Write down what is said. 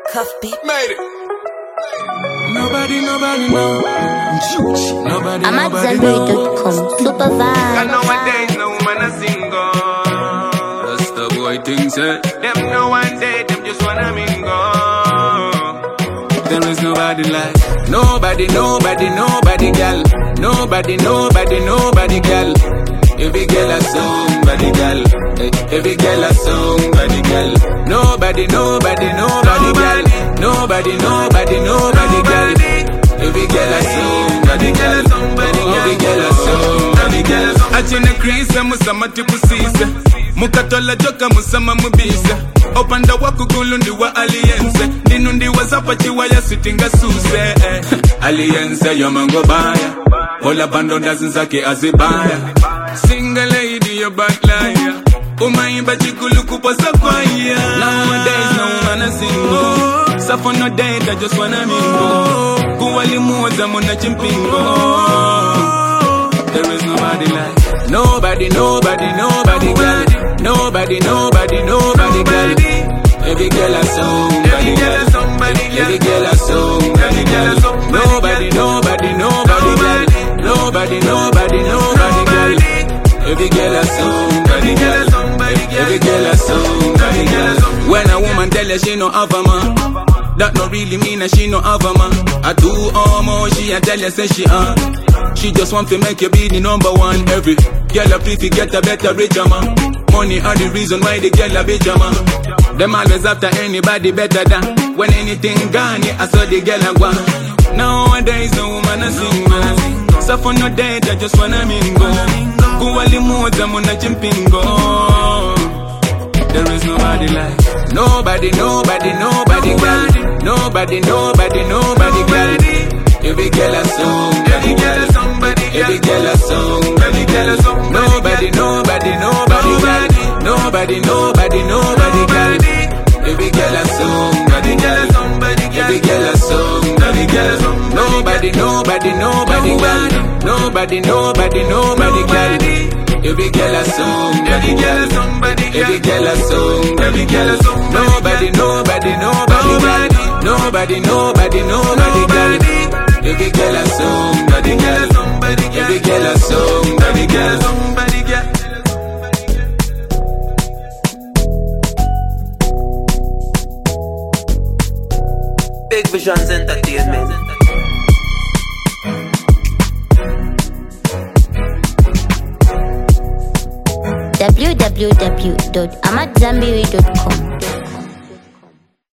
Cuff beat. Made it. Nobody know. I'm at Zenberry.com. Super vibe. Got no one days, no woman a single. That's the boy things, eh? Them no one day, them just wanna mingle. There is nobody like nobody, girl. Nobody, girl. Every girl a somebody, girl. Every girl a somebody, girl. Nobody, girl. Nobody, girl. Every girl a somebody, girl. Every girl a somebody, girl. Achene krisa musama tipusisa. Mukatola joka musama mubisa. Opanda wakugulundi wa aliense. Ninundi wa zapachi wa ya sitinga suse. Aliense yomango baya. Hola bando ndazinzake azibaya. Single lady a bad liar. Umaimba chikulu kuposa kwaya. Nowadays no man a single. Suffer no date, I just wanna mingle. Kuwali muoza muna chimpingo. There is nobody like nobody, girl. Nobody, girl. Every girl a somebody, girl. Every girl a somebody, girl. Nobody, girl. Nobody, girl. Every girl a somebody, girl. Every girl a somebody, girl. When a woman tell her she no have a man, that no really mean that she no have a man. I do almost she a tell her say she She just want to make you be the number one. Every girl a plea to get a better richer man. Money are the reason why the girl a bitch man. Them always after anybody better than. When anything gone, yeah, I saw the girl a go. Nowadays no woman a single. So for no date, I just wanna mingle. Kuwali muoza muna chimpingo. There is nobody like nobody, girl. Nobody, girl. Every girl a somebody, girl. Every girl a somebody, girl. Nobody, girl. Nobody, girl. Every girl a somebody, girl. Every girl a somebody, girl. Nobody, girl. Nobody, girl. Every girl a somebody, girl. Every girl a somebody, girl. Nobody, girl. Nobody, girl. Every girl a somebody, girl. Every girl a somebody, girl. Big Visions Entertainment. www.amatzambiri.com